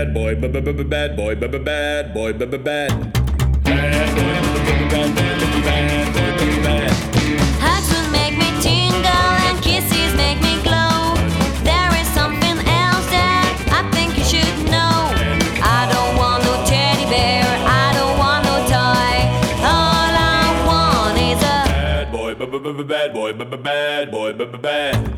bad boy, bad boy, bad boy, bad boy, bad boy, bad boy, bad boy. Hugs will make me tingle and kisses make me glow. There is something else that I think you should know. I don't want no teddy bear, I don't want no toy. All I want is a Bad boy, bad boy, bad boy, bad boy, bad boy.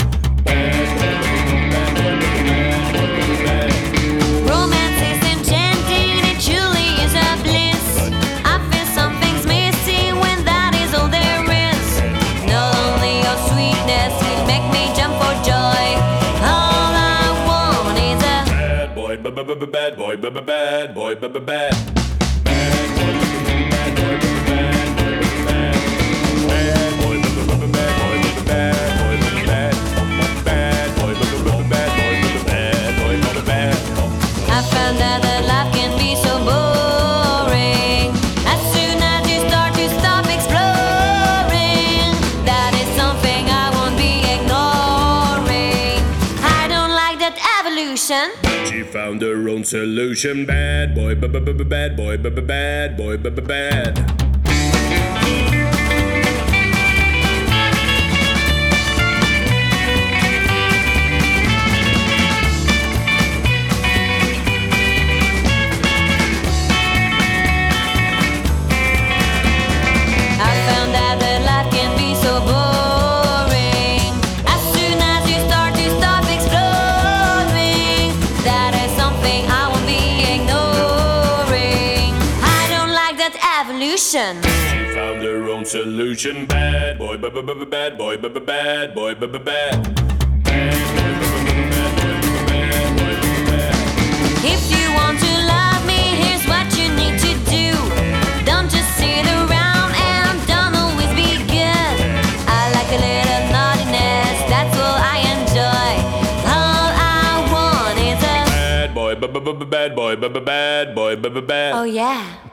romance is enchanting, it truly is a bliss. I feel something's missing when that is all there is. Not only your sweetness will make me jump for joy. All I want is a Bad boy, bad boy, bad boy, bad boy, bad boy. I found out that life can be so boring. As soon as you start to stop exploring, that is something I won't be ignoring. I don't like that evolution. She found her own solution. Bad boy, bad boy, bad boy, bad boy, bad. I found out that life can be so boring. As soon as you start to stop exploring, that is something I won't be ignoring. I don't like that evolution. She found her own solution. Bad boy, bad boy, bad boy, bad boy, bad. If you want to love me, here's what you need to do. Don't just sit around and don't always be good. I like a little naughtiness, that's all I enjoy. All I want is a Bad boy, bad boy, bad boy, bad. oh yeah.